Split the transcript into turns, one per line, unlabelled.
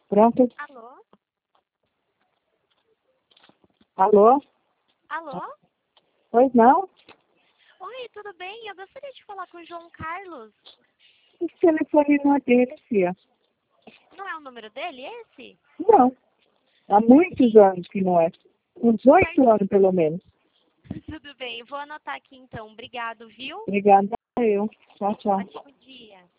Pronto?
Alô?
Alô?
Alô?
Pois não?
Oi, tudo bem? Eu gostaria de falar com o João Carlos.
Esse telefone não é dele, filha.
Não é o número dele, esse?
Não. Há muitos anos que não é. Uns 8 anos, pelo menos.
Tudo bem, vou anotar aqui então. Obrigado, viu?
Obrigada a eu. Tchau, tchau.
Ótimo dia.